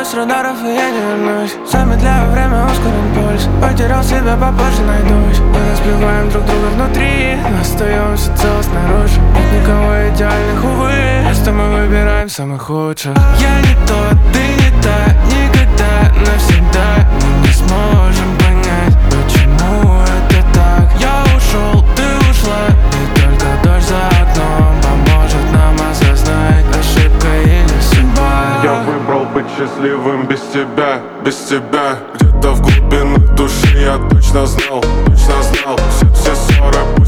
Сбиваю с радаров и я не вернусь. Замедляю время, ускорен пульс. Потерял себя, попозже найдусь. Мы разбиваем друг друга внутри, но остаемся целы снаружи. Нет никого идеальных, увы. Просто мы выбираем самых худших. Я не тот, ты не та, никогда, навсегда. Мы не сможем понять, почему это так. Я ушел, ты ушла, и только дождь за окном поможет нам осознать, ошибка или судьба. Я выбрал быть счастливым без тебя, без тебя. Где-то в глубинах души я точно знал, все ссоры